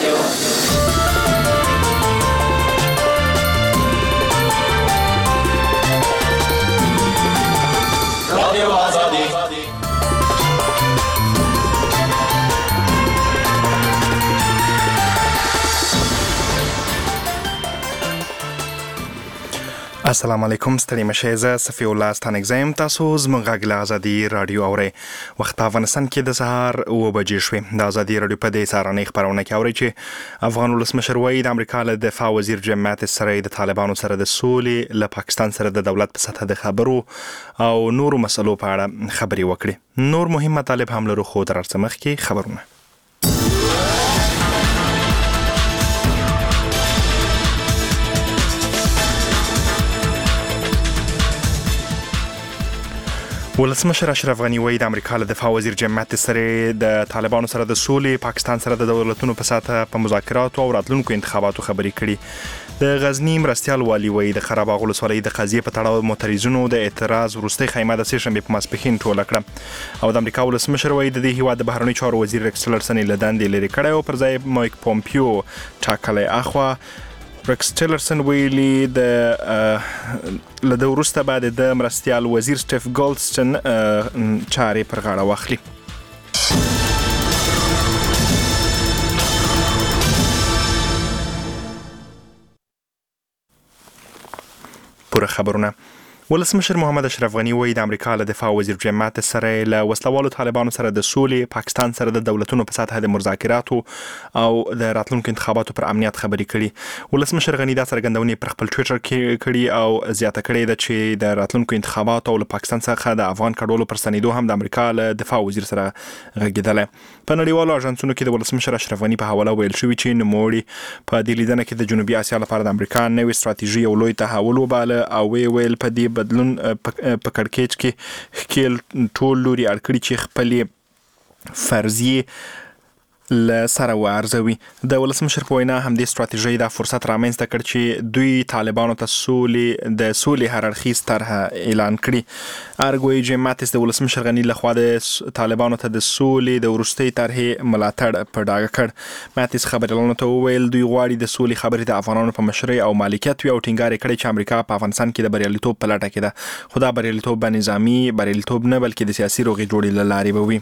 السلام علیکم ستړي مشه زه صفی الله ستانک زم تاسو زموږ غږ له ازادي رادیو اوري وخت افغانستان کې د سهار 9 بجې شوې د ازادي رادیو په دې سارنې خبرونه کې اوري چې افغان ولسمشر وایي د امریکا له دفاع وزیر جیم ماتیس سره د طالبانو سره د سولې له پاکستان سره د دولت په سطح د خبرو او نورو مسلو په اړه خبري وکړي. نور مهم مطالب هم لرو خو تر څه مخکې خبرونه. ولسمشر اشرف غنی وایي د امریکا له دفاع وزیر جیم ماتیس سره د طالبانو سره د سولې پاکستان سره د دولتونو په سطح په مذاکراتو او راتلونکو انتخاباتو خبري کړي. د غزنی مرستيال والي وایي د خراباغ ولسوالۍ د قضیې په تړاو معترضینو د اعتراض وروستۍ خیمه د سه شنبه په ماسپښین ټوله کړه او د امریکا ولسمشر وایي د دې هیواد د بهرنی چارو وزیر ریکس ټیلرسن له دندې لري کړی او پر ځای مایک پومپیو ټاکلی. اخوا ریکس ټیلرسن ویلي د له وروسته بعد د مرستيال وزیر سټیف ګولډسټن چارې پر غاړه واخلي. پوره خبرونه. ولسمشر محمد اشرف غنی وایي د امریکا له دفاع وزیر جیم ماتیس سره له وسلوالو طالبانو سره د سولې پاکستان سره د دولتونو په سطح د مذاکراتو او د راتلونکو انتخاباتو پر امنیت خبري کړي. ولسمشر غنی دا څرګندونې پر خپل ټویټر کې کړي او زیاته کړې ده چې د راتلونکو انتخاباتو او له پاکستان څخه د افغان کډوالو پر ستنېدو هم د امریکا له دفاع وزیر سره غږېدل. په نړیوالو اژانسونو کې د ولسمشر اشرف غنی په حواله ویل شوی چې نوموړي په دې لیدنه کې د جنوبي اسیا لپاره د امریکا نوې ستراتیژي او لوی تحول وباله او ویل په دې بدلون په کړکېچ کې خپل ټول لوري اړکړي چې خپل فرضیه له سره وارزوي. د ولسمشر په وینا هم د ستراتیژي د فرصت رامنځته کړ چې دوی طالبانو ته سولې هر اړخیز طرح اعلان کړي. ارګوي جیم ماتیس د ولسمشر غنی له خوا د طالبانو ته د سولې د ورستۍ طرحې ملاتړ په ډاګه کړ. ماتیس خبريالانو ته وویل دوی غواړي د سولې خبرې د افغانانو په مشرۍ او مالکیت وي او ټینګار کړي چې امریکا په افغانستان کې د بریالیتوب په لټه کې ده خو دا بریالیتوب به نظامی بریالیتوب نه بلکې د سیاسي روغې جوړې له لارې به وي.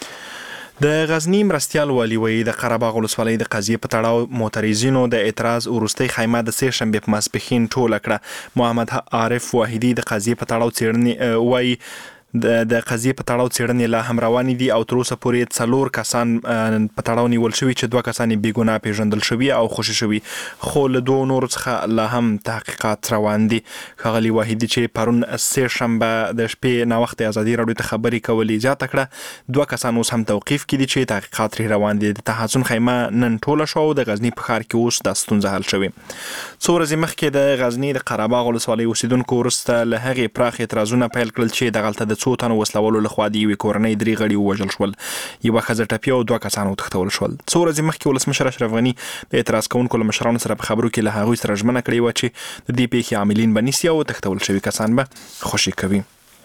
د غزنی مرستيال والي وایي د قرهباغ ولسوالۍ د قضیې په تړاو معترضینو د اعتراض وروستۍ خیمه د سه شنبه په ماسپښین ټوله کړه. محمد عارف واحدی د قضیې په تړاو څېړنې وایي د قضیې په تړاو څېړنې لا هم روانې دي او تر اوسه پورې 4 کسان په تړاو نیول شوي چې 2 کسان بې ګناه پیژندل شوي او خوشي شوي خو له 2 نور څخه لا هم تحقیقات روان دي. ښاغلي واحدی چې پرون سه شنبه د شپې نا وخت ازادي رادیو ته خبري کولې زیاته کړه 2 کسان اوس هم توقیف کړي چې تحقیقات روان دي. د تحسن خیمه نن ټوله شو د غزنی په ښار کې اوس د ستونزه حل شوي. څو ورځې مخکې د غزنی د قرهباغ ولسوالۍ اوسیدونکو وروسته له هغې پراخ اعتراضونه پیل کړل چې دغلته د څو تنو وسلوالو لخوا د یوې کورنۍ 3 غړي ووژل شول. یوه ښځه ټپي او 2 کسان وتښتول شول. څو ورځې مخکې ولسمشر اشرف غنی د اعتراض کوونکو له مشرانو سره په خبرو کې له هغوی سره ژمنه کړې وه چې د دې پیښې عاملین به نیسي او تښتول شوي کسان به خوشي کوي.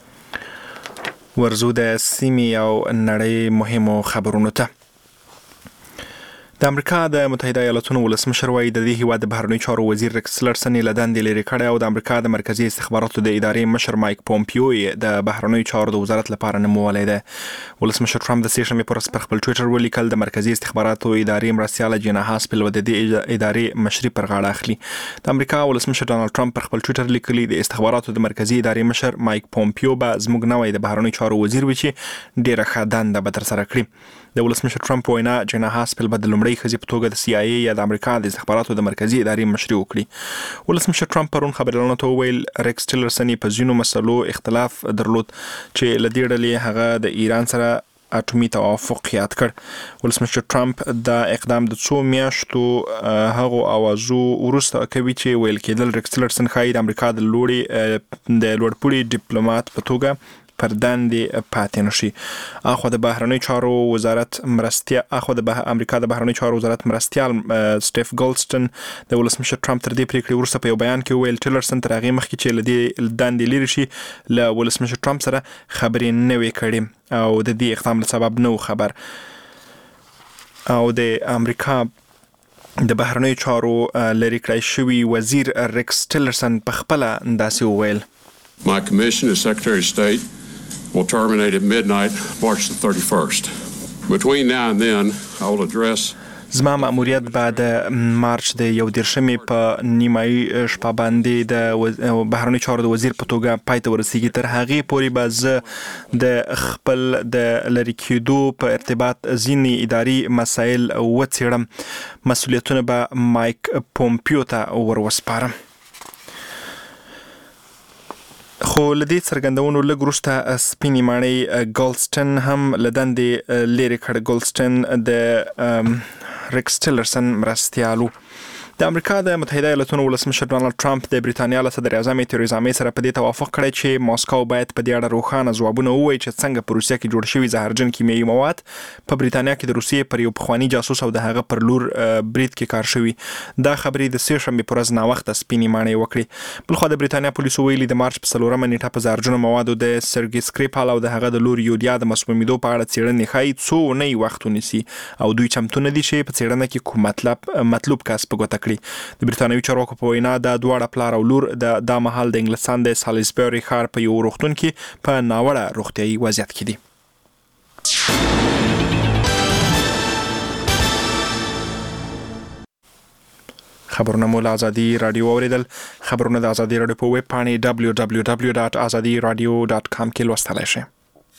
ورزو د سیمې او نړۍ مهمو خبرونو ته. د امریکا د متحده ایالاتونو ولسمشر وایي د دې هیواد د بهرنی چارو وزیر ریکس ټیلرسن له دندې لري کړی او د امریکا د مرکزی استخباراتو د ادارې مشر مایک پومپیو د بهرنی چارو د وزارت لپاره نومولی دی. ولسمشر ټرمپ د سه شنبه پر ورځ پر خپل ټویټر ولیکل د مرکزی استخباراتو ادارې مرستيال جینا هاسپل د دې ادارې مشري پر غاړه اخلي. د امریکا ولسمشر ډانلډ ټرمپ پر خپل ټویټر لیکلي د استخباراتو د مرکزی ادارې مشر مایک پومپیو به زموږ نوی د بهرنی چارو وزیر وي چې ډیره ښه دنده به ترسره کړي. د ولسمشر ټرمپ وینا جینا هاسپل به د لومړۍ ښځې په توګه د CIA یا د امریکا د استخباراتو د مرکزی ادارې مشري وکړي. ولسمشر ټرمپ پرون خبريالانو ته وویل ریکس ټیلرسن په ځینو مسلو اختلاف درلود چې له دې ډلې هغه د ایران سره اټومي توافق یاد کړ. ولسمشر ټرمپ دا اقدام د څو میاشتو هغو اوازو وروسته کوي چې ویل کېدل ریکس ټیلرسن ښایي د امریکا د لوړپوړي ډیپلوماټ په توګه پر دندې پاتې نشي. اخو د بهرنی چارو وزارت امریکا د بهرنی چارو وزارت مرستيال سټیف ګولډسټن د ولسمشر ټرمپ تر دې پریکړې وروسته په یو بیان کې ویل ټیلرسن تر هغې مخکې چې له دې دندې لرې شي له ولسمشر ټرمپ سره خبرې نه وې کړې او د دې اقدام له سبب نه خبر او د امریکا د بهرنیو چارو لري کړی شوی وزیر ریکس ټیلرسن په خپل انداسي وویل My commission as Secretary of State will terminate at midnight March the 31st. Between now and then, I will address زما مأموریت بعد مارچ د 11 په نیمایي شپه باندې د بهرنیو چارو د وزیر په توګه پای ته ورسیږي. تر هغې پورې به زه د خپل د لرې کېدو په ارتباط ځینې اداري مسایل وڅېړم. مسؤلیتونه به مایک پومپیو ته وروسپارم. خو لدې څرګندونو لږ وروسته سپینې ماڼۍ ګولډسټن هم له دندې لرې کړ. ګولډسټن د ریکس ټیلرسن مرستیالو. د امریکا د متحده ایالاتونو ولسمشر ډانلډ ټرمپ د بریتانیا له صدر اعظم تریزا مې سره په دې توافق کړی چې ماسکو باید په دې اړه روښانه ځوابونه ووایي چې څنګه په روسیه کې جوړ شوي زهرجن کیمیاوي مواد په بریتانیا کې د روسیې پر یو پخواني جاسوس او د هغه پر لور برید کې کار شوي. دا خبرې د سې شنبې پر ورځ ناوخته سپینې ماڼۍ وکړې. بلخوا د بریتانیا پولیسو ویلي د مارچ په 4 نیټه په زهرجنو موادو د سرګي سکریپال او د هغه د لور یولیا د مسمومیدو په اړه څېړنې ښایي څو اونۍ وخت ونیسي او دوی چمتو نه دي چې په څېړنه کې کوم مطلوب کس په ګوته کړي. د بریتانوي چارواکو په وینا د دواړه پلار او لور د مهال د انګلستان د سالیزبری ښار په یو روغتون کې په ناوړه روغتیايي وضعیت کې دي. خبرونه مو له ازادي رادیو اوریدل. خبرونه د ازادي رادیو په ویب پاڼې www.azadiradio.com کې لوستلی شئ.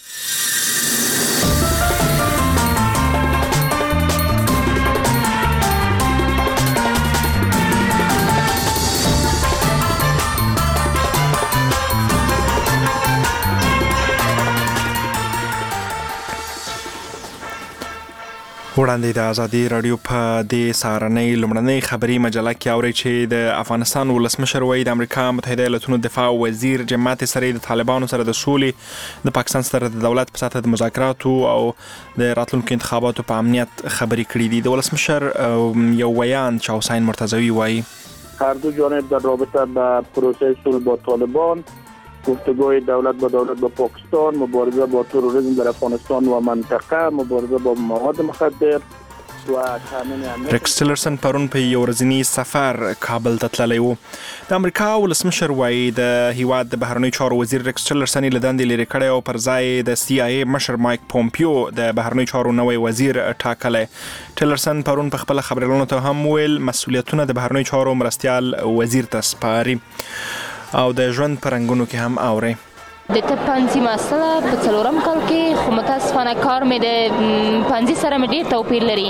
وړاندې د ازادي رادیو په دې سهارنۍ لومړنۍ خبري مجله کې اورئ چې د افغانستان ولسمشر وایي د امریکا متحده ایالاتونو دفاع وزیر جیم ماتیس سره د طالبانو سره د سولې د پاکستان سره د دولت په سطح د مذاکراتو او د راتلونکو انتخاباتو په امنیت خبرې کړې دي. د ولسمشر یو ویان چې حسین مرتضوی وایي هر دو جانب در رابطه با پروسه صلح با طالبان، گفتگوی دولت با دولت با پاکستان، مبارزه با تروریسم در افغانستان و منطقه، مبارزه با مواد مخدر و تامین امنیت. ریکس ټیلرسن پرون په یو ورځنی سفر کابل ته تللی و. د امریکا ولسمشر وایي د هیواد د بهرنیو چارو وزیر ریکس ټیلرسن له دندې لرې کړی او پر ځای د سی آی ای مشر مایک پومپیو د بهرنیو چارو نوی وزیر ټاکلی. ټیلرسن پرون په خپل خبرونه ته هم ویل مسؤلیتونه د بهرنیو چارو مرستیال وزیر ته سپاري او د ژوند پرنګونو کې هم اوري. د ته پنځه مسله په څلورم کال کې خو متاسفانه کار مې د پنځه سره مې ډېر توپیر لري.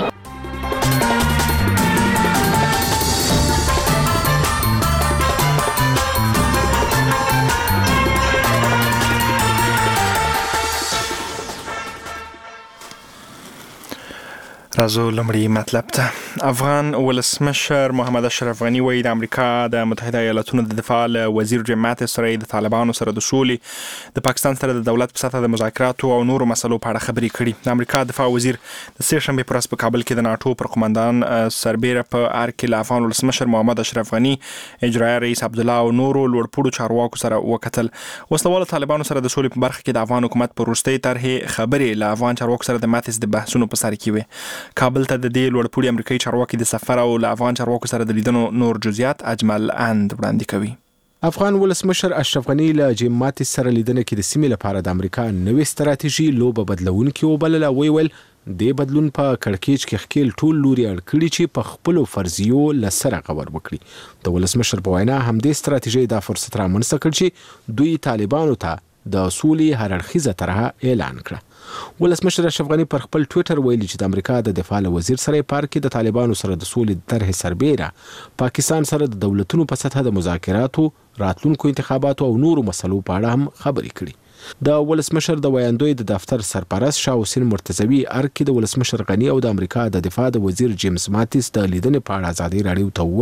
راځو لومړی مطلب ته. افغان ولسمشر محمد اشرف غنی وایي د امریکا د متحده ایالاتونو د دفاع وزیر جیم ماتیس سره د طالبانو سره د سولې د پاکستان سره د دولت په سطح د مذاکراتو او نورو مسلو په اړه خبرې کړي. د امریکا دفاع وزیر د سې شنبې پر ورځ په کابل کې د ناټو پر قومندان سربیره په ار کې له افغان ولسمشر محمد اشرف غنی، اجرایه رئیس عبدالله او نورو لوړپوړو چارواکو سره وکتل. وسلواله طالبانو سره د سولې په برخه کې د افغان حکومت پر وروستۍ طرحې خبرې له افغان چارواکو سره د ماتیس د بحثونو په سر کې وې. کابل ته د دې لوړپوړي امریکایي چارواکي د سفر او له افغان چارواکو سره د لیدنو نور جزئیات اجمل اند وړاندې کوي. افغان ولسمشر اشرف غنی له جیم ماتیس سره لیدنه کې د سیمې لپاره د امریکا نوې ستراتیژي لوبه بدلونکې وبلله. ویل د بدلون په کړکېچ کې خپل ټول لوري اړ کړي چې په خپل فرضیو لسره غور وکړي. د ولسمشر په وینا همدې ستراتیژي دا فرصت رامنځته کړ چې دوی طالبانو ته د سولې هر اړخیزه طرحه اعلان کړه. ولسمشر اشرف غنی پر خپل ټویټر ویلي چې د امریکا د دفاع وزیر سره پارک کې د طالبانو سره د سولې طرحې سربیره پاکستان سره د دولتونو په سطح د مذاکراتو، راتلونکو انتخاباتو او نورو مسلو په اړه هم خبرې کړي. د ولسمشر د ویاندوی د دفتر سرپرست شاه حسین مرتضوی ارکی د ولسمشر غنی او د امریکا د دفاع د وزیر جیمز ماتیس د لیدنې په اړه ازادي رادیو ته ویل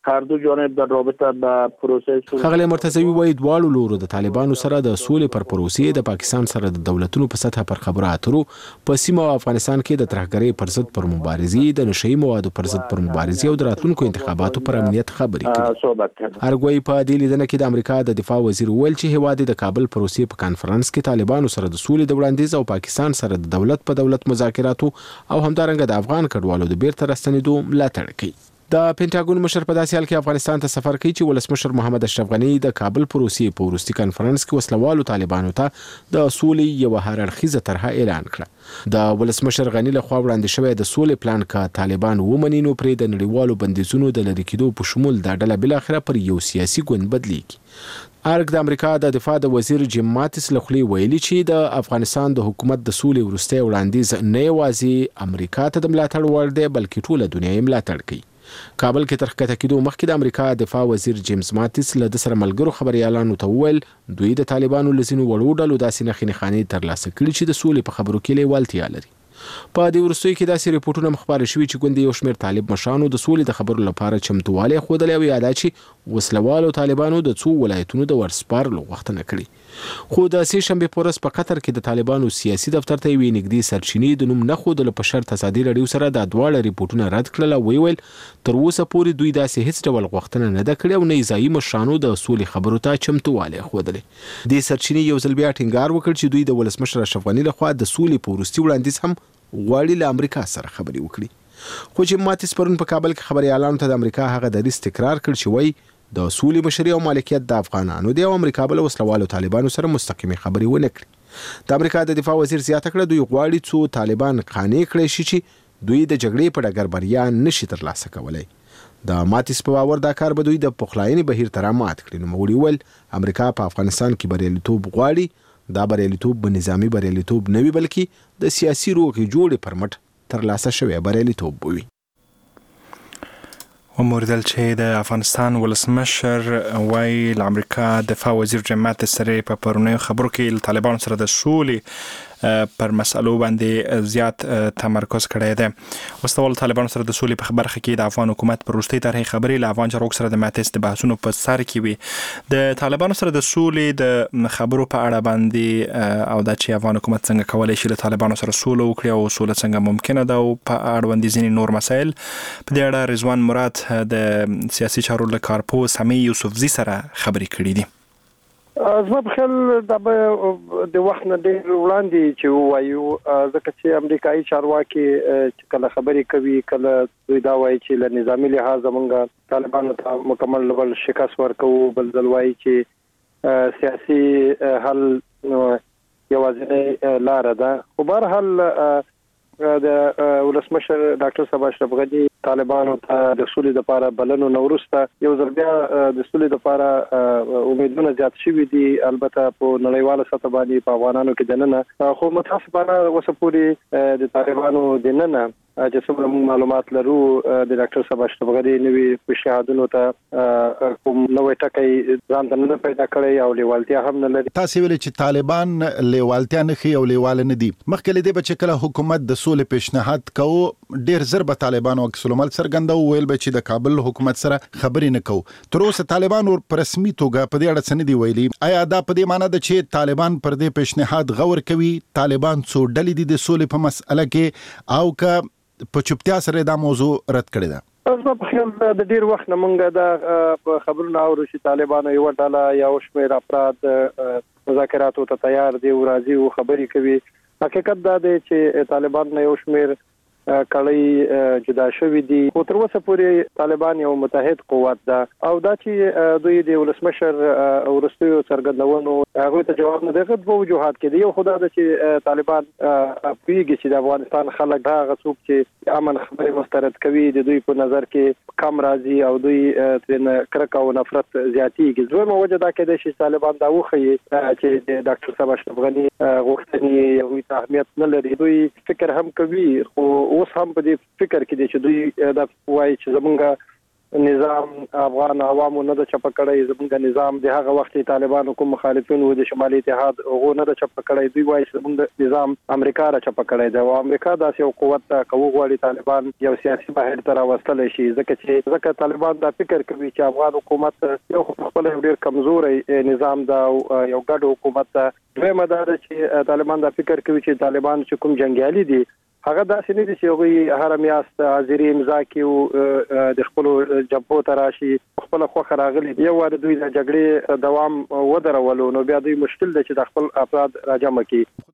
هر دو جانب در رابطه با پروسه صلح. خغلی مرتضوی وایي دواړو لورو د طالبانو سره د سولې پر پروسې د پاکستان سره د دولتونو په سطح پر خبرو اترو په سیمه او افغانستان کې د ترهګرۍ پر ضد پر مبارزې د نشئی موادو پر ضد پر مبارزې او د راتلونکو انتخاباتو پر امنیت خبرې کوي. صحبت کړي. ارګوي په دې لیدنه کې د امریکا د دفاع وزیر ویل چې هیواد د کابل پروسې په کانفرنس کې طالبانو سره د سولې د وړاندیز او پاکستان سره د دولت په دولت مذاکراتو او همدارنګه د افغان کډوالو د بیرته راستنېدو ملاتړ کوي. د پینټاګون مشر په داسې حال کې افغانستان ته سفر کوي چې ولسمشر محمد اشرف غنی د کابل پروسې په وروستي کانفرنس کې وسلوالو طالبانو ته د سولې یو هر اړخیزه طرحه اعلان کړه. د ولسمشر غنی له خوا وړاندې شوی د سولې پلان کا طالبان ومني نو پرې د نړیوالو بندیزونو د لری کېدو په شمول دا ډله بل اخره پر یو سیاسي ګوند بدلیږي. ارګ د امریکا د دفاع د وزیر جیم ماتس له خولې ویلي چې د افغانستان د حکومت د سولې وروستي وړاندیز نه یوازې امریکا ته د ملاتړ وړ دی بلکې ټوله دنیا یې ملاتړ کوي. کابل کې تر ښکته کېدو مخکې د امریکا دفاع وزیر جیمز ماتس له د سره ملګرو خبريالانو ته وویل دوی د طالبانو لزینو وړو ډلو داسې نښې نښانې ترلاسه کړي چې د سولې په خبرو کې لیوالتیا لري. په دې وروستیو کې داسې ریپورتونه مخبار شوي چې ګوندې یو شمېر طالب مشرانو د سولې د خبرو لپاره چمتووالی ښودلی او یا دا چې وسلوالو طالبانو د څو ولایتونو د ورسپارلو غوښتنه کړې. خو د سې شنبې په ورځ په قطر کې د طالبانو سیاسي دفتر ته یوې نږدې سرچینې د نوم نه ښودلو په شرط ازادي راډیو سره دا دواړه ریپورتونه رد کړل او ویل تر اوسه پورې دوی داسې هیڅ ډول غوښتنه نه ده کړې او نه ځایي مشرانو د سولې خبرو ته چمتووالی ښودلی. دې سرچینې یو ځل بیا ټینګار وکړ چې دوی د ولسمشر اشرف غني لخوا د سولې په وروستي وړاندیز هم غواړي له امریکا سره خبرې وکړي. خو چې ماتس پرون په کابل کې خبريالانو ته د امریکا هغه دریځ تکرار کړ چې وایي د سولې مشري او مالکیت د افغانانو دی او امریکا بل وسلوالو طالبانو سره مستقیمه خبرې ونه کړي. د امریکا د دفاع وزیر زیاته کړه دوی غواړي څو طالبان قانع کړي شي چې دوی د جګړې په ډګر بریا نشي ترلاسه کولای. د ماتس په باور دا کار به دوی د پخلاینې بهیر ته رامات کړي. نو موږ ویل امریکا په افغانستان کې بریالیتوب غواړي. دا بریالیتوب به نظامی بریالیتوب نه وي بلکې د سیاسي روغې جوړې پر مټ ترلاسه شوی بریالیتوب وي. وموردل چې د افغانستان ولسمشر وایي له امریکا دفاع وزیر جیم ماتس سره په پرونیو خبرو کې له طالبانو سره د سولې پر مسئلو باندې زیات تمرکز کړی دی. وسلوالو طالبانو سره د سولې په برخه کې د افغان حکومت پر وروستۍ طرحې خبرې له افغان چارواکو سره د ماتس د بحثونو په سر کې وي. د طالبانو سره د سولې د خبرو په اړه باندې او دا چې افغان حکومت څنګه کولی شي له طالبانو سره سوله وکړي او سوله څنګه ممکنه ده او په اړوند ځینې نور مسایل په دې اړه رضوان مراد د سیاسي چارو له کارپوه سمیع یوسفزي سره خبرې کړې دي. زما په خیال دا به د وخت نه ډېر وړاندې چې ووایو ځکه چې امریکایي چارواکي چې کله خبرې کوي کله دوی دا وایي چې له نظامي لحاظه موږ طالبانو ته مکمل ډول شکست ورکوو بل ځل وایي چې سیاسي حل یوازینۍ لاره ده. خو بهرحال د ولسمشر ډاکټر صاحب اشرف غني طالبانو ته د سولې لپاره بلنو نورسته یو ځل بیا د سولې لپاره امیدونه زیات شوي دي. البته په نړیواله سطح باندې په افغانانو کې دننه خو متاسفانه اوسه پورې د طالبانو دننه چې څومره موږ معلومات لرو د ډاکټر صاحب اشرف غني نوي پیشنهادونو ته کوم نوې ټکی ځان ته نه پیدا کړی او لیوالتیا هم نه لري. تاسو ویل چې طالبان لیوالتیا نه خي او لیواله نه دي. مخکې دې به چې کله حکومت د سولې پیشنهاد کوو ډېر زر به طالبانو عکس العمل څرګندو ویل به چې د کابل حکومت سره خبرې نه کوو. تر اوسه طالبانو په رسمي توګه په دې اړه څه نه دی ویلي. آیا دا په دې معنی ده چې طالبان پر دې پیشنهاد غور کوي؟ طالبان څو ډلې دي د سولې په مسأله کې او که په چوپتیا سره دا موضوع رد کړی ده؟ زما په خیال د ډیر وخت نه مونږ د خبرونه اورو چې طالبانو یو ډله یا شمېر افراد مذاکراتو ته تیار دي او راځي او خبرې کوي. حقیقت دا دی چې طالبان یو شمېر کړي جدا شوی دي خو تر اوسه پورې طالبان یو متحد قوت ده او دا چې دوی د ولسمشر ورستیو څرګندونو هغه ته جواب نه دغه په وجوهات کې دی. یو خدای د چې طالبان پیږي چې د افغانستان خلک دا غوښتل چې امن خبرې مسترد کوي د دوی په نظر کې کم راځي او دوی ترنه کرکه او نفرت زیاتیږي. زموږ وجه دا کې چې طالبان دا وخی چې د ډاکټر صاحب اشرف غني غوښتنې یو اهمیت نه لري. دوی فکر هم کوي خو اوس هم په دې فکر کې دي چې دوی دا وایي چې زمونږ نظام افغان عوامو نه د چپ کړی، زمونږ نظام د هغه وخت طالبانو کوم مخالفین و د شمالي اتحاد هغه نه د چپ کړی، دوی وایي زمونږ نظام امریکا را چپ کړی دی او امریکا داسې یو قوت ته کوي غواړي طالبان یو سیاسي بهیر ته راوستل شي، ځکه طالبان دا فکر کوي چې افغان حکومت یو خپل ډیر کمزوري نظام دا یو ګډ حکومت ده. دویمه دا ده چې طالبان دا فکر کوي چې طالبان چې کوم جنگیالي دي هغه داسې نه دي چې هغوی هر میاشت حاضري امضا کړي د خپلو جبهو ته راشي خپل خوښه راغلي یو وار دوی د جګړې دوام ودرولو، نو بیا دوی مشکل ده چې د خپل افراد راجمع کړي.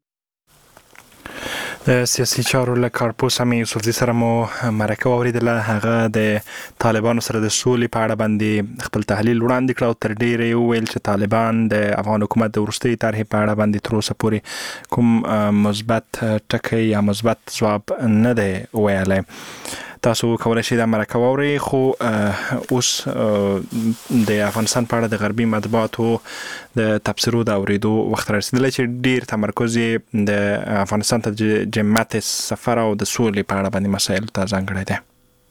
د سیاسي چارو له کارپوس هم یوسفزي سره مو مرکه واوریدله، هغه د طالبانو سره د سولې په اړه باندې خپل تحلیل وړاندې کړ او تر ډیره یې وویل چې طالبان د افغان حکومت د وروستۍ طرحې په اړه باندې تر اوسه پورې کوم مثبت ټکی یا مثبت ځواب نه دی ویلی. تاسو کولای شئ دا مرکه واورئ، خو اوس د افغانستان په اړه د غربي مطبوعاتو د تبصرو د اوریدو وخت رسیدلی چې ډیر تمرکز یې د افغانستان ته جمعیت سفر او د سولې په اړه باندې مسایل ته ځانګړی دی.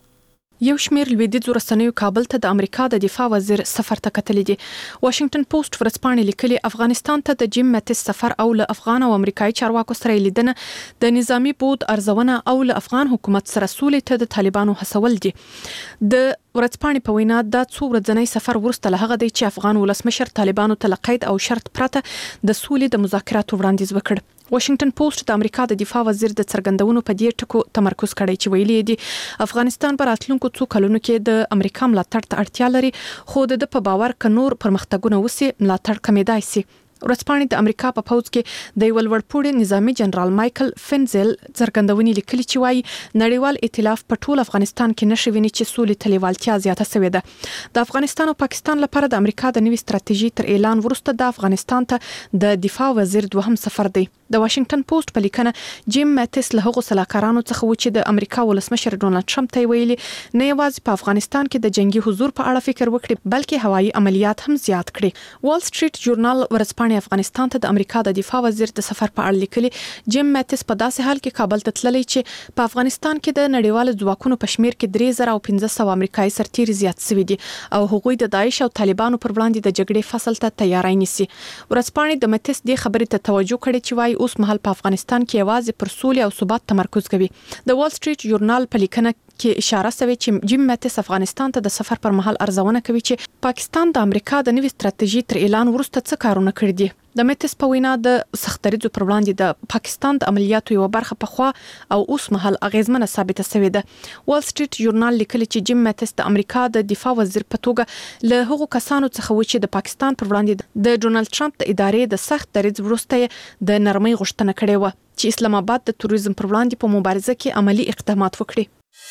یو شمیر لویدیځو رسنیو کابل ته د امریکا د دفاع وزیر سفر ته کتلې دي. واشنگټن پوسټ ورځپاڼې لیکلي افغانستان ته د جیم ماتیس سفر او له افغان او امریکایي چارواکو سره لیدنه د نظامی بود ارزونه او له افغان حکومت سره سولې ته د طالبانو هڅول دي. د ورځپاڼې په وینا دا څو ورځنی سفر وروسته له هغه دی چې افغان ولسمشر طالبانو ته قید او شرط پرته د سولې د مذاکراتو وړاندیز وکړ. واشنگټن پوسټ د امریکا د دفاع وزیر د څرګندونو په دې ټکو تمرکز کړی چې ویلي دي افغانستان پر راتلونکو څو کلونو کې د امریکا ملاتړ ته اړتیا لري، خو د په باور ک نور پرمختګونه وسی ملاتړ کمیدای شي. ورځپاڼې د امریکا په پوځ کې د یو لوړپوړي نظامی جنرال مایکل فنزل څرګندونې لیکلي چې وايي نړیوال ائتلاف په ټول افغانستان کې نشي ویني چې سولې تلیوالتیا زیاته شوې ده. د افغانستان او پاکستان لپاره د امریکا د نوي ستراتیژي تر اعلان وروسته د افغانستان ته د دفاع وزیر دوهم سفر دی. د واشنگټن پوسټ په لیکنه جیم ماتیس له هغو سلاکارانو څخه و چې د امریکا ولسمشر ډونالد ټرمپ ته ویلي نه یوازې په افغانستان کې د جنگي حضور په اړه فکر وکړي بلکې هوایي عملیات هم زیات کړي. وال سټریټ ژورنال ورځپاڼې افغانستان ته د امریکا د دفاع وزیر د سفر په اړه لیکلي جیم ماتیس په داسې حال کې کابل ته تللی چې په افغانستان کې د نړیوالو ځواکونو په شمیر کې 3500 امریکایي سرتیري زیات شوي دي او هغوی د داعش او طالبانو پر وړاندې د جګړې فصل ته تیاری نیسي. ورځپاڼې د ماتیس د خبرې ته توجه کړې چې وايي اوس مهال په افغانستان کې یوازې پر سولې او ثبات تمرکز کوي. د وال سټریټ ژورنال په لیکنه کې اشاره شوی چې جیم ماتیس افغانستان ته د سفر پر مهال ارزونه کوي چې پاکستان د امریکا د نوي ستراتیژي تر اعلان وروسته څه کارونه کړی دي. د ماتیس په وینا د سختریزو پر وړاندې د پاکستان د عملیاتو یو برخه په خوا او اوس مهال اغیزمنه ثابته شوې ده. وال سټریټ ژورنال لیکلي چې جیم ماتیس د امریکا د دفاع وزیر په توګه له هغو کسانو څخه و چې د پاکستان پر وړاندې د ډونالد ټرمپ د ادارې د سخت دریځ وروسته د نرمۍ غوښتنه کړې و چې اسلام آباد د تروریزم پر وړاندې په مبارزه کې عملی اقدامات وکړي.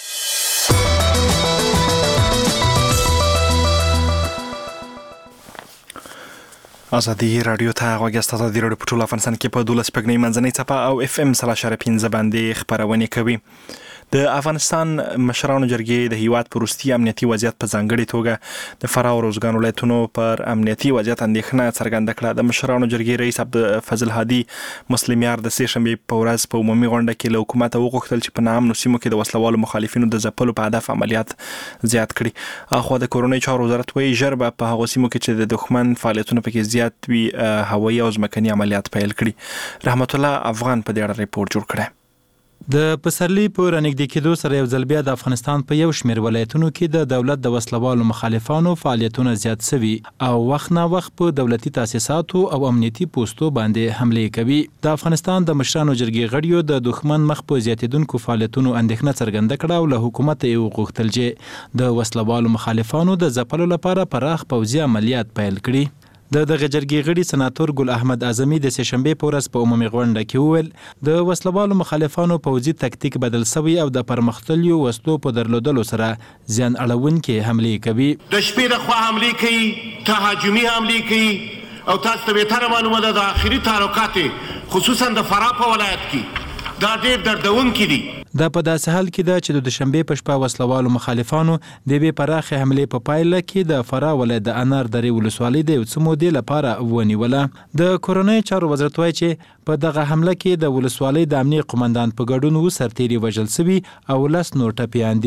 ازادي رادیو ته غوږی تاسو د رادیو په ټول افغانستان کې په 12 پګنی منځنۍ څپه او اف ام 3.5 باندې خبرونه کوي. د افغانستان مشرانو جرګې د هیواد پر وروستي امنیتي وضعیت په ځانګړي توګه د فراه او روزګان ولایتونو پر امنیتي وضعیت اندېښنه څرګنده کړه. د مشرانو جرګې رئیس عبدالفضل هادي مسلمیار د سې شنبې په ورځ په عمومي غونډه کې له حکومت وغوښتل چې په نامنو سیمو کې د وسلوالو مخالفینو د ځپلو په هدف عملیات زیات کړي. اخو د کورونی چارو وزارت وایي ژر به په هغو سیمو کې چې د دښمن فعالیتونه پکې زیات وي هوایي او ځمکني عملیات پیل کړي. رحمت الله افغان په دې اړه ریپورت جوړ کړی. د پسرلی په رانږدې کېدو سره یو ځل بیا د افغانستان په یو شمېر ولایتونو کې د دولت د وسلوالو مخالفانو فعالیتونه زیات شوي او وخت نه وخت په دولتي تاسیساتو او امنیتي پوستو باندې حملې کوي. د افغانستان د مشرانو جرګې غړیو د دښمن مخ په زیاتېدونکو فعالیتونو اندېښنه څرګنده کړه او له حکومت یې وغوښتل چې د وسلوالو مخالفانو د ځپلو لپاره پراخ پوځي عملیات پیل کړي. د دغه جرګې غړي سناتور ګل احمد اعظمي د سې شنبې په ورځ په عمومي غونډه کې وویل د وسلوالو مخالفانو پوځي تکتیک بدل شوی او د پرمختللو وسلو په درلودلو سره زیان اړونکې حملې کوي. د شپې د خوا حملې کوي، تهاجمي حملې کوي او تاسو ته بهتره معلومه ده د آخري تعلقات خصوصا د فراه په ولایت کې دا ډېر دردونکي دي. دا په داسې حال کې ده چې د دوشنبې په شپه وسلوالو مخالفانو د یوې پراخې حملې په پایله کې د فراه ولایت د انار درې ولسوالۍ د یو څه مودې لپاره ونیوله. د کورنیو چارو وزارت وایي چې په دغه حمله کې د ولسوالۍ د امنیه قومندان په ګډون 7 سرتیري وژل شوي او 10 نور ټپیان دي.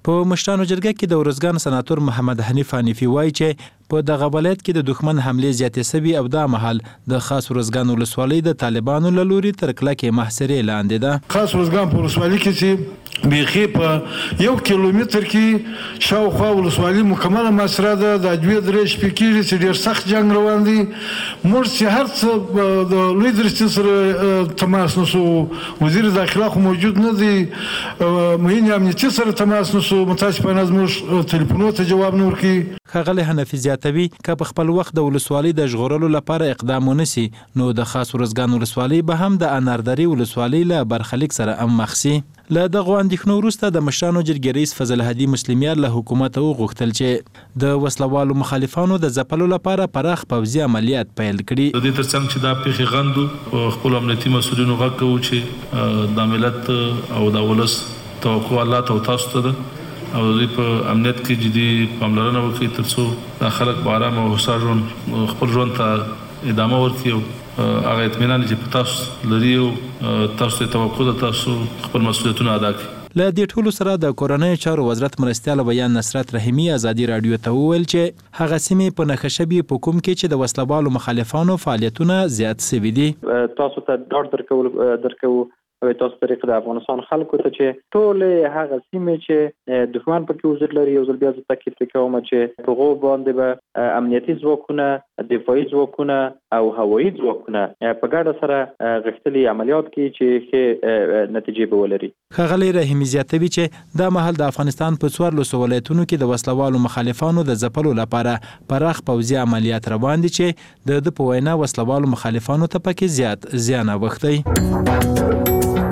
په مشرانو جرګه کې د ارزګان سناتور محمد حنیف حنیفي وایي چې په دغه ولایت کې د دښمن حملې زیاتې سوي او دا مهال د خاص ارزګان ولسوالۍ د طالبانو له لوري تر کلکې محاصرې لاندې ده. خاص ارزګان په ولسوالۍ کې چې بیخي په 1 کیلومتر کې شاوخوا ولسوالۍ مکمله محاصره ده. د دوی درې شپې کېږي چې ډېر سخت جنګ روان دی. موږ چې هر څه د لوی درستي سره تماس نسو، وزیر داخله خو موجود نه دی، معین امنیتي سره تماس نسو، متاسفانه زموږ تلیفونونو ته جواب نه ورکوي. ښاغلی حنفي زیاتوي که په خپل وخت د ولسوالۍ د ژغورلو لپاره اقدام ونسي نو د خاص ارزګان ولسوالۍ به هم د اناردري ولسوالۍ له برخلیک سره هم مخ سي. له دغو اندېښنو وروسته د مشرانو جرګې رئیس فضل هادي مسلمیار له حکومته وغوښتل چې د وسلوالو مخالفانو د ځپلو لپاره پراخ پوځي عملیات پیل کړي. د دې ترڅنګ چې دا پیښې غندو خپل امنیتي مسؤلینو غږ کوو چې د ملت او د ولس توقع الله ته تاسو ته ده او دوی په امنیت کې جدي پاملرنه وکړي ترڅو د خلک په آرام او هوسا ژوند خپل ژوند ته ادامه ورکړي او هغه اطمینان چې په تاسو لري او تاسو ته توقع ده تاسو خپل مسؤلیتونه ادا کړئ. له دې ټولو سره د کورنۍ چارو وزارت مرستیال بیان نصرت رحیمي ازادي رادیو ته وویل چې هغه سیمې په نښه شوي په کوم کې چې د وسلوالو مخالفانو فعالیتونه زیات سوي دي. تاسو ته ډاډ درکوو او تاسو طریقه د افغانستان خلکو ته چې ټول هغه سیمې چې دښمن پکې وجود لري یو ځل بیا زه تاکید کوم چې په هغو باندې به امنیتي ځواکونه، دفاعي ځواکونه او هوایي ځواکونه په ګډه سره غښتلي عملیات کوي چې ښې نتیجې به ولري. ښاغلی رحیمي زیاتوي چې دا مهال د افغانستان په 14 ولایتونو کې د وسلوالو مخالفانو د ځپلو لپاره پراخ پوځي عملیات روان دي چې د په وینا وسلوالو مخالفانو ته پکې زیات زیان اوښتی.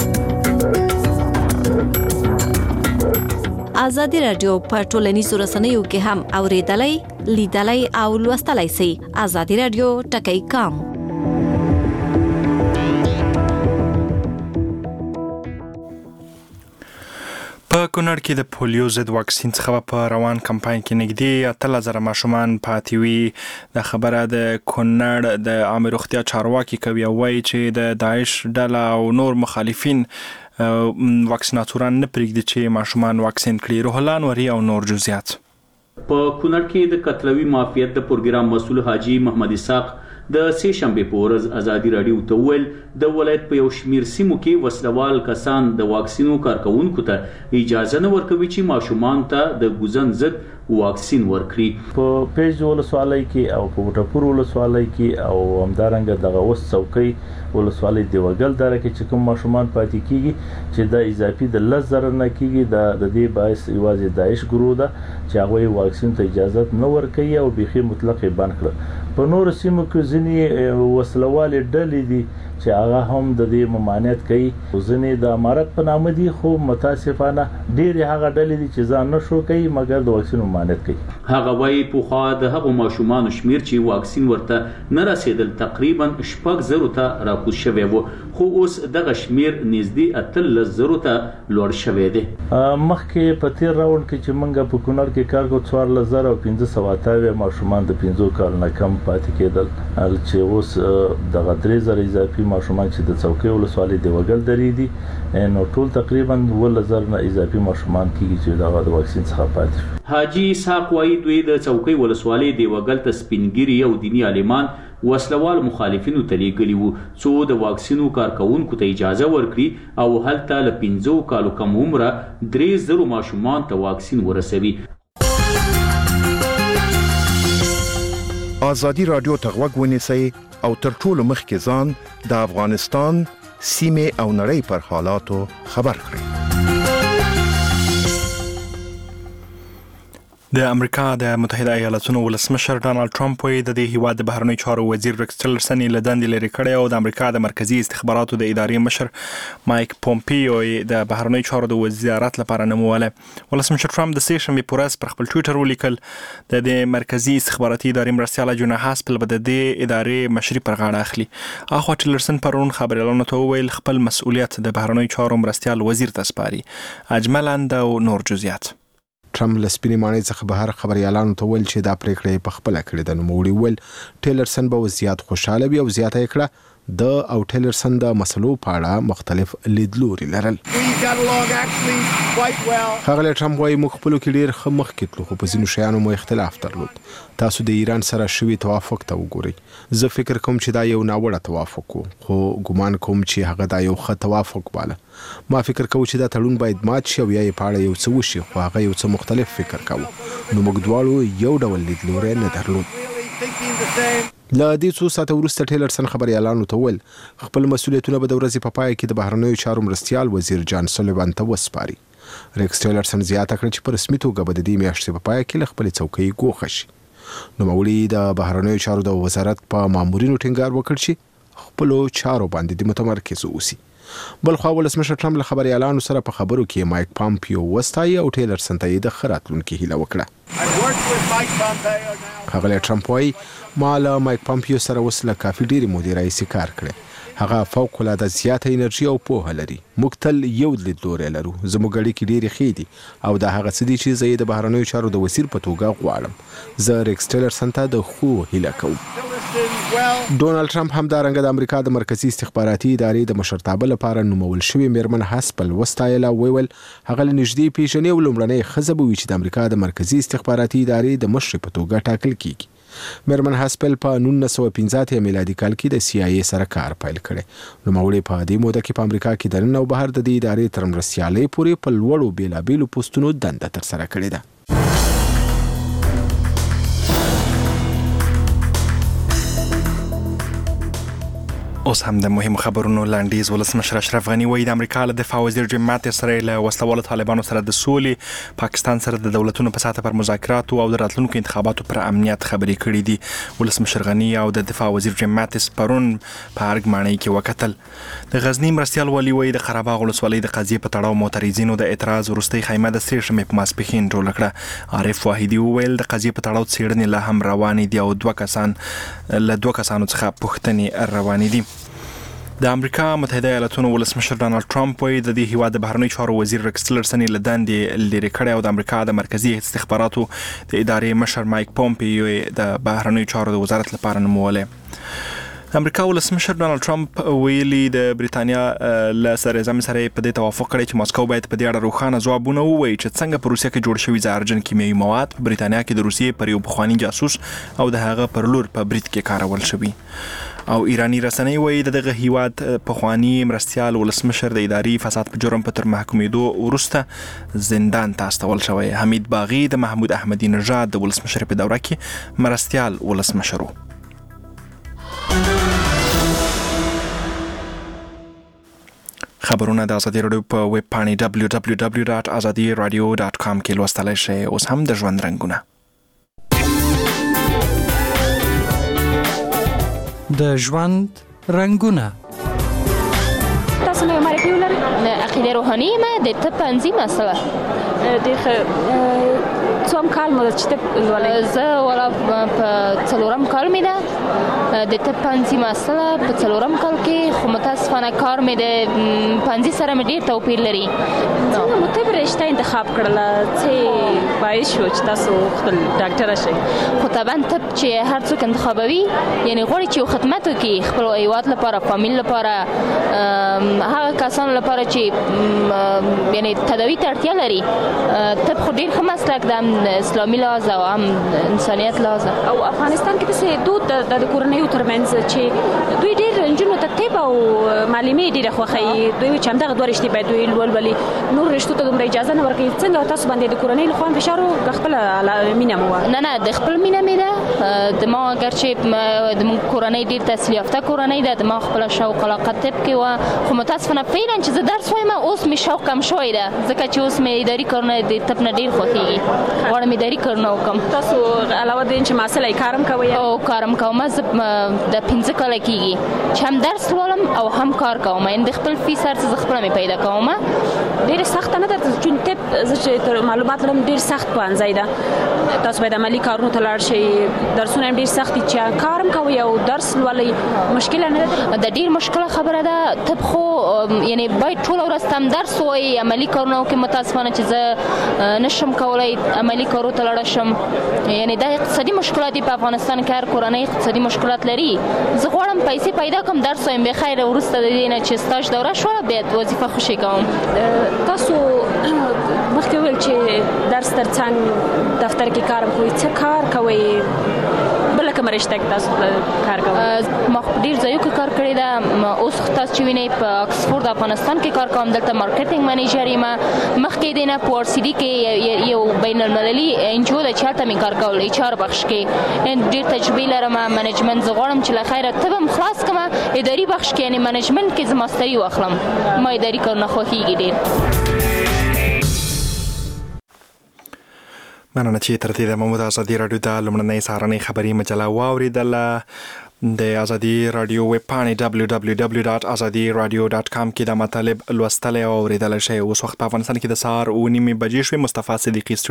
ازادي رادیو په ټولنیزو رسنیو کې هم اوریدلای، لیدلای او لوستلای شئ. ازادي رادیو ټکی کام. په کونړ کې د پولیو ضد واکسین څخه په روان کمپاین کې نږدې 13,000 ماشومان پاتې وي. د خبره د کونړ د عامه روغتیا چارواکي کوي او وایي چې د داعش ډله او نور مخالفین واکسیناتوران نه پرېږدي چې ماشومان واکسین کړي. روح الله انوري او نور جزئیات. په کونړ کې د قتلوي مافیت د پروګرام مسؤل حاجی محمد اسحاق د سې شنبې په ورځ ازادي رادیو ته وویل د ولایت په یو شمیر سیمو کې وسلوال کسان د واکسینو کارکونکو ته اجازه نه ورکوي چې ماشومان ته د ګوزن ضد واکسین ورکړي. په پیج ولسوالۍ کې او په وټپور ولسوالۍ کې او همدارنګه دغه اوس څوکۍ ولسوالۍ د وګل دره کې چې کوم ماشومان پاتې کیږي چې د اضافي د 10,000 نه کیږي د دې باعث ایوازي داعش ګروه ده چې هغه واکسین ته اجازه نه ورکوي او بيخي مطلق بند کړ. په نور سیمو کې ځینې وسلوال ډلې دي چې هغه هم د دې ممانعت کوي. ځینې د امارت په نامه دي خو متاسفانه ډېرې هغه ډلې دي چې ځان نشو کوي مګر د واکسین ممانعت کوي. هغه وايي په خوا د هغو ماشومان شمیر چې واکسین ورته نه رسیدل تقریبا 4,000 ته راکوز شوی وو خو اوس دغه شمیر نږدې 13,000 ته لوړ شوی دی. مخکې په تیر راوند کې چې موږ په کونړ کې کار کوو 14,528 ماشومان د 15 کال نه کم پاتې کېدل چې اوس دغه 3,000 اضافي ماشومان چې د څوکۍ ولسوالۍ د وګل درې دي نو ټول تقریبا 12,000 نه اضافي ماشومان کېږي چې دغه د واکسین څخه پاتې شي. حاجی اسحاق وايي دوی د څوکۍ ولسوالۍ د وګل ته سپینګری او دینی عالمان وسلوال مخالفینو ته لیږلي وو څو د واکسینو کارکونکو ته اجازه ورکړي او هلته له 15 کالو کم عمره 3,000 ماشومان ته واکسین ورسوي. ازادي رادیو ته غوږ ونیسئ او تر ټولو مخکې ځان د افغانستان سیمې او نړۍ پر حالاتو خبر کړئ. د امریکا د متحده ایالاتونو ولسمشر ډانلډ ټرمپ وایي د دې هیواد د بهرنیو چارو وزیر ریکس ټیلرسن له دندې لرې کړی او د امریکا د مرکزی استخباراتو د ادارې مشر مایک پومپیو د بهرنیو چارو د وزارت لپاره نوموله. ولسمشر ټرمپ د سې شنبې په ورځ پر خپل ټویټر ولیکل د مرکزی استخباراتي ادارې مرستیاله جونا هاسپل به د دې ادارې مشري پر غاړه اخلي. اخوا ټیلرسن پرون خبريالانو ته وویل خپل مسؤلیت د بهرنیو چارو مرستیال وزیر ته سپاري. اجملاند او نور جزئیات. ټرمپ له سپینې ماڼۍ څخه بهر خبريالانو ته ویل چې دا پریکړه په خپل کړې ده. نو موړي ول ټیلرسن به زیات خوشاله وي او زیاته کړه د او ټیلرسن د مسلو په اړه مختلف لیدلوري لرل. ښاغلی ټرمپ وایي موږ خپلو کې ډېر ښه مخکې تلو خو په ځینو شیانو مو اختلاف درلود. تاسو د ایران سره شوي توافق ته وګورئ. زه فکر کوم چې دا یو ناوړه توافق و خو ګمان کوم چې هغه دا یو ښه توافق باله. ما فکر کوم چې دا تړون باید مات شي او یا یې په اړه یو څه وشي خو هغه یو څه مختلف فکر کوو. نو موږ دواړو یو ډول لیدلوری نه درلود. له دې څو ساعته وروسته ټیلرسن خبریالانو ته وویل خپل مسؤلیتونه به د ورځې په پای کې د بهرنیو چارو مرستیال وزیر جان سولیوان ته وسپاري. ریکس ټیلرسن زیاته کړه چې په رسمي توګه به د دې میاشتې په پای کې له خپلې څوکۍ ګوښه شي. نوموړي د بهرنیو چارو د وزارت په مامورینو ټینګار وکړ چې خپلو چارو باندې د متمرکز اوسي. بلخوا ولسمشر ټرمپ له خبریالانو سره په خبرو کې مایک پامپیو وستایي او ټیلرسن ته یې د ښه راتلونکي هیله وکړه. ښاغلی ټرمپ وایي ما له مایک پامپیو سره اوس له کافي ډېرې مودې راهیسې کار کړی. هغه فوق العاده زیاته انرژي او پوهه لري. موږ تل یو لیدلوری لرو. زموږ اړیکې ډېرې ښې دي او دا هغه څه دي چې زه یې د بهرنیو چارو د وزیر په توګه غواړم. زه ریکس ټیلرسن ته د ښو هیله کوم. ډونالد ټرمپ همدارنګه د امریکا د مرکزي استخباراتي ادارې د مشرتابه لپاره نومول شوې میرمن هاسپل وستایله. ویل هغه له نږدې پیژنې او لومړنۍ ښځه به وي چې د امریکا د مرکزي استخباراتي ادارې د مشرې په توګه ټاکل کیږي. میرمن هاسپل په 1915 میلادي کال کې د CIA سره کار پیل کړی. نوموړې په دې موده کې په امریکا کې د نن او بهر د دې ادارې تر مرستیالۍ پورې په لوړو بېلابېلو پوسټونو دنده ترسره کړې ده. اوس هم د مهمو خبرونو لاندیز. ولسمشر اشرف غني وایي د امریکا له دفاع وزیر جیم ماتیس سره له وسلوالو طالبانو سره د سولې، پاکستان سره د دولتونو په سطحه پر مذاکراتو او د راتلونکو انتخاباتو پر امنیت خبرې کړې دي. ولسمشر غني او د دفاع وزیر جیم ماتیس پرون په ارګ ماڼۍ کې وکتل. د غزنی مرستیال والي وایي د قره باغ ولسوالۍ د قضیې په تړاو معترضینو د اعتراض وروستۍ خیمه د سرې شمې په ماسپښین جوړه کړه. عارف واحدي وویل د قضیې په تړاو څېړنې لا هم روانې دي او دوه کسانو څخه پوښتنې روانې دي. د امریکا متحده ایالاتونو ولسمشر ډانلډ ټرمپ وایي د دې هیواد د بهرنیو چارو وزیر ریکس ټیلرسن له دندې لرې کړی او د امریکا د مرکزي استخباراتو د ادارې مشر مایک پومپیو د بهرنیو چارو د وزارت لپاره نومولی. امریکا ولسمشر ډانلډ ټرمپ ویلي د بریتانیا له صدراعظم سره په دې توافق کړی چې ماسکو باید په دې اړه روښانه ځوابونه ووایي چې څنګه په روسیه کې جوړ شوي زهرجن کیمیاوي مواد په بریتانیا کې د روسیې پر یو پخواني جاسوس او د هغه پر لور په برید کې کارول شوي. او ایرانی رسنۍ وایي دغه هیواد پخواني مرستیال ولسمشر د اداري فساد په جرم په تر محکومېدو وروسته زندان ته استول شوی. حمید باغي د محمود احمدي نژاد د ولسمشر په دوره کې مرستیال ولسمشر و. خبرونه د ازادي راډیو په ویب پاڼې www.azadiradio.com کې لوستلی شئ. اوس هم د ژوند رنګونه. د ژوند رنګونه. تاسو نو معرفي ولرئ؟ عقیده روحاني ما د طب پنځمه مسله د څوم کال مو چې طب ولولئ؟ زه ولا په څلورم کال مې ده د طب پنځمه مسله په څلورم کال کې خو متاسفانه کار مې د پنځه سره مې ډېر توپیر لري. څنګه مو طب رشته انتخاب کړله؟ څه باعث شو چې تاسو خپل ډاکټره شئ؟ خو طبعا طب چې هر څوک انتخابوي یعنې غواړي چې یو خدمت وکړي خپل هیواد لپاره، فامیل لپاره، هغه کسانو لپاره چې یعنې تداوي ته اړتیا لري. طب خو ډېر ښه مسلک ده، هم اسلامي لحاظ او هم انسانیت لحاظ. او افغانستان کې داسې دود د کورنیو ترمنځ چې دوی ډېر نجونو ته طب او معلمې ډېره خوښوي. دوی چې همدغه دوه رشتې باید دوی ولولي، نور رشتو ته دومره اجازه نه ورکوي. څنګه تاسو باندې د کورنۍ له خوا فشار و که خپله مینه مو وه؟ نه د خپل مینه مې ده. د ما اگر چې د کورنۍ ډېر تحصیل یافته کورنۍ ده، د ما خپله شوق علاقه طب کې وه. خو متاسفانه فعلا چې زه درس وایم اوس مې شوق کم شوی ده، ځکه چې اوس مې اداري کارونه د طب نه ډېر خوښېږي. غواړم اداري کارونه وکړم. تاسو علاوه د چې محصله یې کارم کوئ؟ او کارم کوم. زه د 15 کاله کېږي چې هم درس لولم او هم کار کوم. یعنې د خپل فیس هر څه زه خپله مې پیدا کوم. ډېرې سخته نه ده چون طب زه چې معلومات لرم ډېر سخت سخت پوهنځی ده تاسو باید عملی کارونو ته لاړ شئ درسونه هم ډیر سخت دي چې کارم کوي او درس لولئ مشکل نه ده د ډیر مشکله خبره ده ته خو یعنی باید ټول ورځ تم درس وای عملی کارونه کې متاسفانه چې زه نشم کولای عملی کارو ته لاړ شم یعنی دا اقتصادي مشکلات په افغانستان کې هر کورنۍ اقتصادي مشکلات لري زه غواړم پیسې پیدا کوم درس وایم به خیر ورسته د دې نه چې سټاج دوره شو بیا وظیفه خوشی کوم تاسو مخکې ویل چې درس ترڅنګ دفتر کې کار کوئ څه کار کوئ بل کوم رشته کې تاسو کار کوئ ما ډیر ځایو کې کار کړی دا اوس تاسو چې وینئ په اکسفورد افغانستان کې کار کوم دلته مارکیټینګ منیجر یم مخکې دینه په ور سی ډي کې یو بین المللي انجو د چارته می کار کول ایچ آر بخش کې ډیر تجربه لرم منیجمنت زغړم چې له خیره تبم خلاص کما اداري بخش کې یعنی منیجمنت کې ز ماستری واخلم ما اداري کارونه خوښیږي ډیر مننه چې تر دې د محمود ازادي رادیو د لمړنۍ سهارنۍ خبري مجله واوریدله د ازادي رادیو ویب پاڼې www.azadiradio.com کې د مطالب لوستل او اوریدل شي اوس وخت په افغانستان کې د سهار 9:30 بجې شوې مصطفی صدیقی